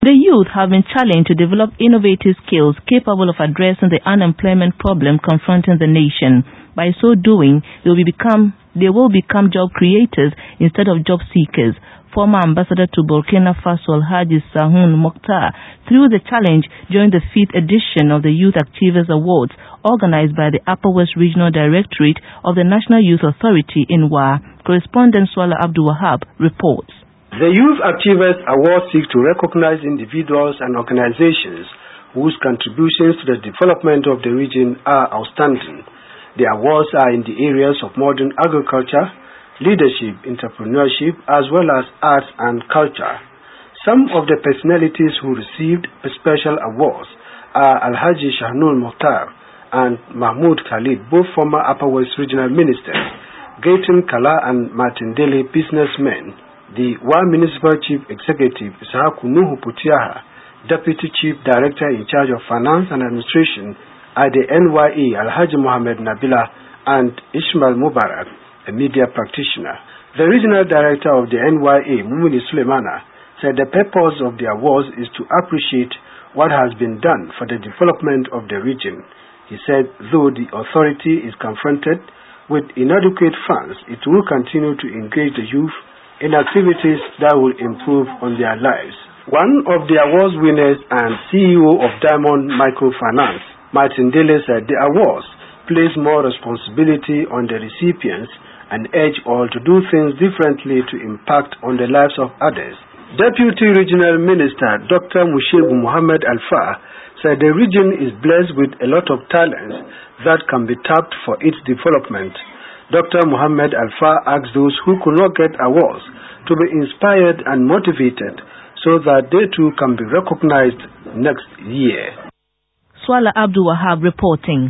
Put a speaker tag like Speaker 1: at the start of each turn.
Speaker 1: The youth have been challenged to develop innovative skills capable of addressing the unemployment problem confronting the nation. By so doing, they will become job creators instead of job seekers. Former ambassador to Burkina Faso Alhaji Sahun Mokhtar threw the challenge during the 5th edition of the Youth Achievers Awards organized by the Upper West Regional Directorate of the National Youth Authority in Wa. Correspondent Swala Abdul Wahab reports.
Speaker 2: The Youth Achievers Award seeks to recognize individuals and organizations whose contributions to the development of the region are outstanding. The awards are in the areas of modern agriculture, leadership, entrepreneurship, as well as arts and culture. Some of the personalities who received special awards are Alhaji Shahnul Mokhtar and Mahmoud Khalid, both former Upper West Regional Ministers, Gayton Kala and Martin Dele, businessmen. The Wa Municipal Chief Executive Ishaku Nuhu Putiaha, Deputy Chief Director in charge of Finance and Administration at the NYA Alhaji Mohammed Nabila, and Ismail Mubarak, a media practitioner. The Regional Director of the NYA, Mumuni Suleimana, said the purpose of the awards is to appreciate what has been done for the development of the region. He said though the authority is confronted with inadequate funds, it will continue to engage the youth in activities that will improve on their lives. One of the awards winners and CEO of Diamond Microfinance, Martin Dele, said the awards place more responsibility on the recipients and urge all to do things differently to impact on the lives of others. Deputy Regional Minister Dr. Mushebu Muhammad Alfa said the region is blessed with a lot of talents that can be tapped for its development. Dr. Muhammad Alfa asked those who could not get awards to be inspired and motivated so that they too can be recognized next year.
Speaker 1: Swala Abdul Wahab reporting.